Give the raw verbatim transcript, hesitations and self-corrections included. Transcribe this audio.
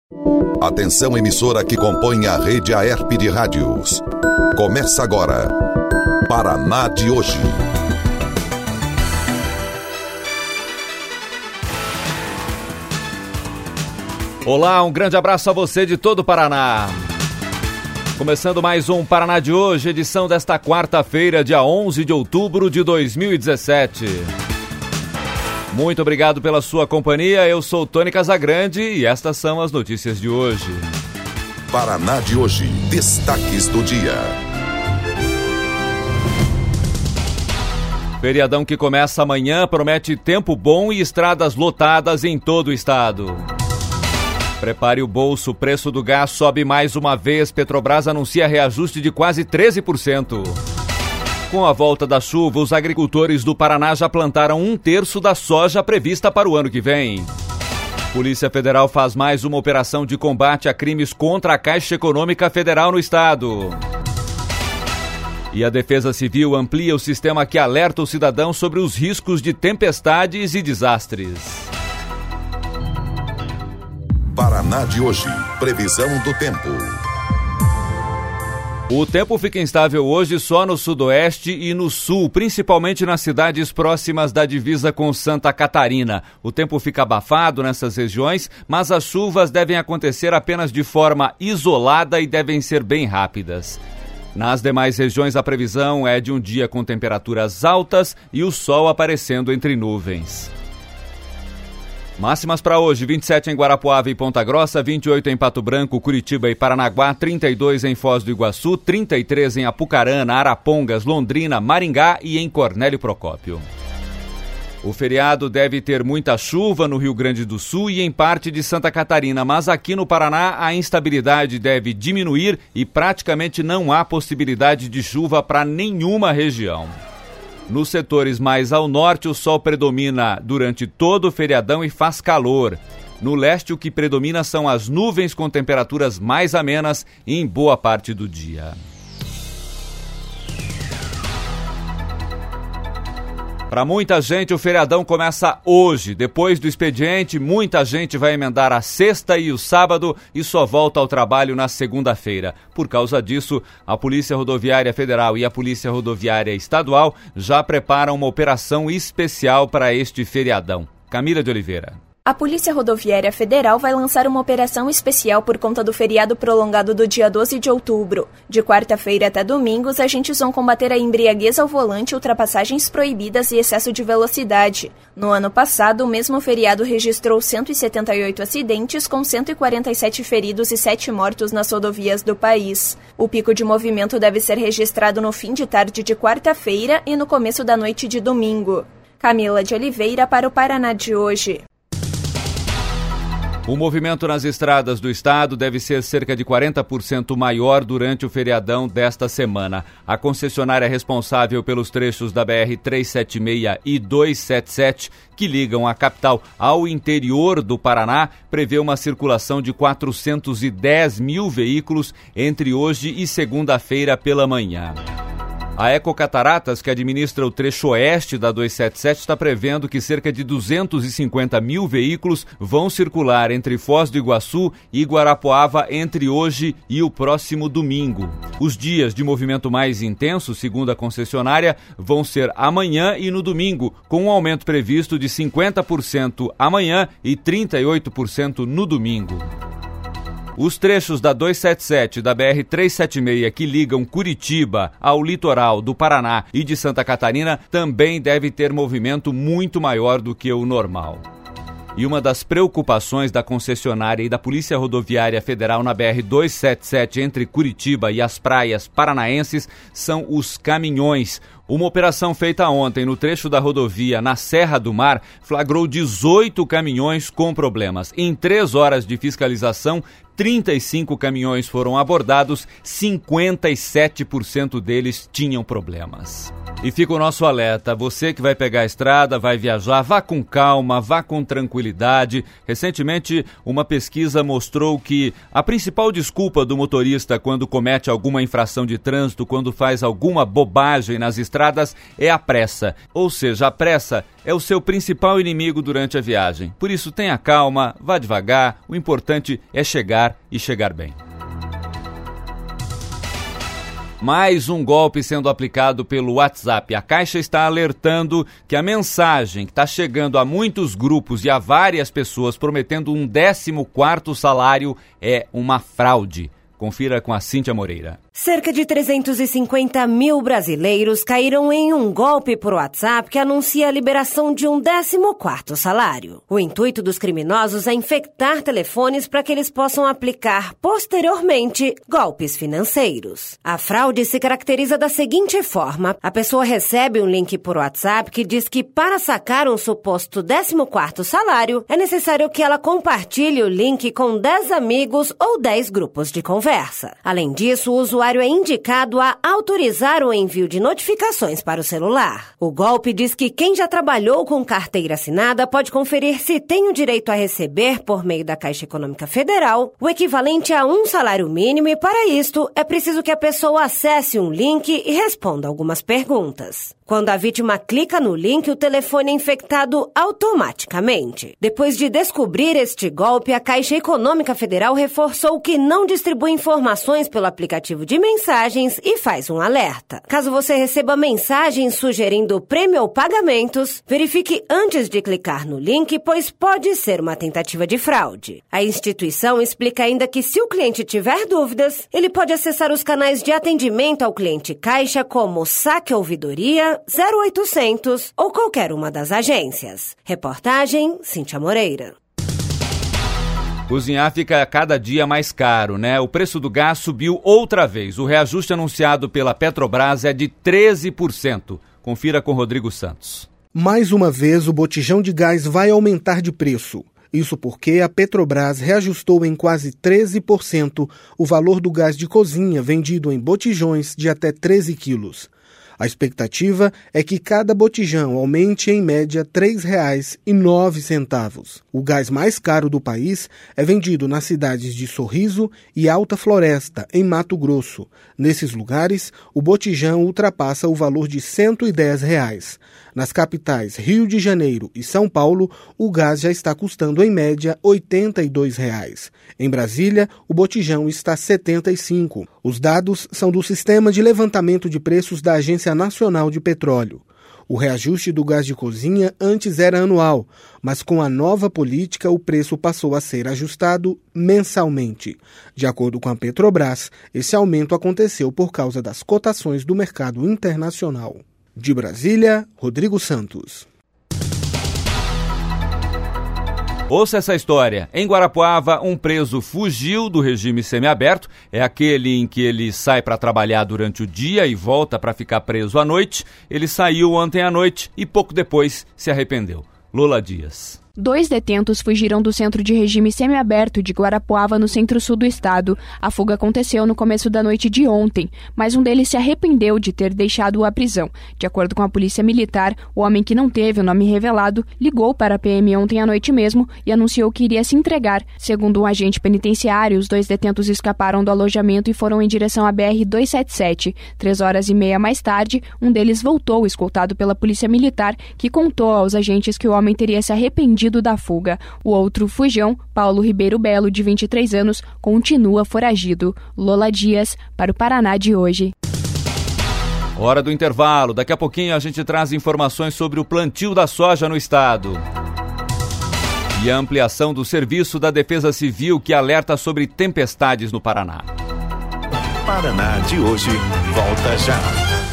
Atenção, emissora que compõe a rede Aerp de rádios. Começa agora, Paraná de hoje. Olá, um grande abraço a você de todo o Paraná. Começando mais um Paraná de hoje, edição desta quarta-feira, dia onze de outubro de dois mil e dezessete. Muito obrigado pela sua companhia, eu sou Tony Casagrande e estas são as notícias de hoje. Paraná de hoje, destaques do dia. Feriadão que começa amanhã promete tempo bom e estradas lotadas em todo o estado. Prepare o bolso, o preço do gás sobe mais uma vez, Petrobras anuncia reajuste de quase treze por cento. Com a volta da chuva, os agricultores do Paraná já plantaram um terço da soja prevista para o ano que vem. Polícia Federal faz mais uma operação de combate a crimes contra a Caixa Econômica Federal no estado. E a Defesa Civil amplia o sistema que alerta o cidadão sobre os riscos de tempestades e desastres. Paraná de hoje, previsão do tempo. O tempo fica instável hoje só no sudoeste e no sul, principalmente nas cidades próximas da divisa com Santa Catarina. O tempo fica abafado nessas regiões, mas as chuvas devem acontecer apenas de forma isolada e devem ser bem rápidas. Nas demais regiões, a previsão é de um dia com temperaturas altas e o sol aparecendo entre nuvens. Máximas para hoje, vinte e sete em Guarapuava e Ponta Grossa, vinte e oito em Pato Branco, Curitiba e Paranaguá, trinta e dois em Foz do Iguaçu, trinta e três em Apucarana, Arapongas, Londrina, Maringá e em Cornélio Procópio. O feriado deve ter muita chuva no Rio Grande do Sul e em parte de Santa Catarina, mas aqui no Paraná a instabilidade deve diminuir e praticamente não há possibilidade de chuva para nenhuma região. Nos setores mais ao norte, o sol predomina durante todo o feriadão e faz calor. No leste, o que predomina são as nuvens com temperaturas mais amenas em boa parte do dia. Para muita gente, o feriadão começa hoje. Depois do expediente, muita gente vai emendar a sexta e o sábado e só volta ao trabalho na segunda-feira. Por causa disso, a Polícia Rodoviária Federal e a Polícia Rodoviária Estadual já preparam uma operação especial para este feriadão. Camila de Oliveira. A Polícia Rodoviária Federal vai lançar uma operação especial por conta do feriado prolongado do dia doze de outubro. De quarta-feira até domingo, os agentes vão combater a embriaguez ao volante, ultrapassagens proibidas e excesso de velocidade. No ano passado, o mesmo feriado registrou cento e setenta e oito acidentes, com cento e quarenta e sete feridos e sete mortos nas rodovias do país. O pico de movimento deve ser registrado no fim de tarde de quarta-feira e no começo da noite de domingo. Camila de Oliveira para o Paraná de hoje. O movimento nas estradas do estado deve ser cerca de quarenta por cento maior durante o feriadão desta semana. A concessionária responsável pelos trechos da B R trezentos e setenta e seis e duzentos e setenta e sete, que ligam a capital ao interior do Paraná, prevê uma circulação de quatrocentos e dez mil veículos entre hoje e segunda-feira pela manhã. A Ecocataratas, que administra o trecho oeste da duzentos e setenta e sete, está prevendo que cerca de duzentos e cinquenta mil veículos vão circular entre Foz do Iguaçu e Guarapuava entre hoje e o próximo domingo. Os dias de movimento mais intenso, segundo a concessionária, vão ser amanhã e no domingo, com um aumento previsto de cinquenta por cento amanhã e trinta e oito por cento no domingo. Os trechos da duzentos e setenta e sete e da B R trezentos e setenta e seis que ligam Curitiba ao litoral do Paraná e de Santa Catarina também deve ter movimento muito maior do que o normal. E uma das preocupações da concessionária e da Polícia Rodoviária Federal na B R duzentos e setenta e sete entre Curitiba e as praias paranaenses são os caminhões. Uma operação feita ontem no trecho da rodovia na Serra do Mar flagrou dezoito caminhões com problemas. Em três horas de fiscalização, trinta e cinco caminhões foram abordados, cinquenta e sete por cento deles tinham problemas. E fica o nosso alerta, você que vai pegar a estrada, vai viajar, vá com calma, vá com tranquilidade. Recentemente, uma pesquisa mostrou que a principal desculpa do motorista quando comete alguma infração de trânsito, quando faz alguma bobagem nas estradas, estradas é a pressa. Ou seja, a pressa é o seu principal inimigo durante a viagem. Por isso, tenha calma, vá devagar, o importante é chegar e chegar bem. Mais um golpe sendo aplicado pelo WhatsApp. A Caixa está alertando que a mensagem que está chegando a muitos grupos e a várias pessoas prometendo um décimo quarto salário é uma fraude. Confira com a Cíntia Moreira. Cerca de trezentos e cinquenta mil brasileiros caíram em um golpe por WhatsApp que anuncia a liberação de um décimo quarto salário. O intuito dos criminosos é infectar telefones para que eles possam aplicar, posteriormente, golpes financeiros. A fraude se caracteriza da seguinte forma: a pessoa recebe um link por WhatsApp que diz que para sacar um suposto décimo quarto salário, é necessário que ela compartilhe o link com dez amigos ou dez grupos de conversa. Além disso, o usuário é indicado a autorizar o envio de notificações para o celular. O golpe diz que quem já trabalhou com carteira assinada pode conferir se tem o direito a receber, por meio da Caixa Econômica Federal, o equivalente a um salário mínimo, e para isto é preciso que a pessoa acesse um link e responda algumas perguntas. Quando a vítima clica no link, o telefone é infectado automaticamente. Depois de descobrir este golpe, a Caixa Econômica Federal reforçou que não distribui informações pelo aplicativo de mensagens e faz um alerta. Caso você receba mensagens sugerindo prêmio ou pagamentos, verifique antes de clicar no link, pois pode ser uma tentativa de fraude. A instituição explica ainda que, se o cliente tiver dúvidas, ele pode acessar os canais de atendimento ao cliente Caixa, como Saque Ouvidoria, zero oitocentos ou qualquer uma das agências. Reportagem Cíntia Moreira. Cozinhar fica cada dia mais caro, né? O preço do gás subiu outra vez. O reajuste anunciado pela Petrobras é de treze por cento. Confira com Rodrigo Santos. Mais uma vez, o botijão de gás vai aumentar de preço. Isso porque a Petrobras reajustou em quase treze por cento o valor do gás de cozinha vendido em botijões de até treze quilos. A expectativa é que cada botijão aumente em média três reais e nove centavos. O gás mais caro do país é vendido nas cidades de Sorriso e Alta Floresta, em Mato Grosso. Nesses lugares, o botijão ultrapassa o valor de cento e dez reais. Nas capitais Rio de Janeiro e São Paulo, o gás já está custando em média oitenta e dois reais. Em Brasília, o botijão está setenta e cinco. Os dados são do Sistema de Levantamento de Preços da Agência Nacional de Petróleo. O reajuste do gás de cozinha antes era anual, mas com a nova política o preço passou a ser ajustado mensalmente. De acordo com a Petrobras, esse aumento aconteceu por causa das cotações do mercado internacional. De Brasília, Rodrigo Santos. Ouça essa história. Em Guarapuava, um preso fugiu do regime semiaberto. É aquele em que ele sai para trabalhar durante o dia e volta para ficar preso à noite. Ele saiu ontem à noite e pouco depois se arrependeu. Lula Dias. Dois detentos fugiram do centro de regime semiaberto de Guarapuava, no centro-sul do estado. A fuga aconteceu no começo da noite de ontem, mas um deles se arrependeu de ter deixado a prisão. De acordo com a polícia militar, o homem, que não teve o nome revelado, ligou para a P M ontem à noite mesmo e anunciou que iria se entregar. Segundo um agente penitenciário, os dois detentos escaparam do alojamento e foram em direção à B R duzentos e setenta e sete. Três horas e meia mais tarde, um deles voltou, escoltado pela polícia militar, que contou aos agentes que o homem teria se arrependido da fuga. O outro fujão, Paulo Ribeiro Belo, de vinte e três anos, continua foragido. Lola Dias, para o Paraná de hoje. Hora do intervalo. Daqui a pouquinho a gente traz informações sobre o plantio da soja no estado. E a ampliação do Serviço da Defesa Civil, que alerta sobre tempestades no Paraná. Paraná de hoje volta já.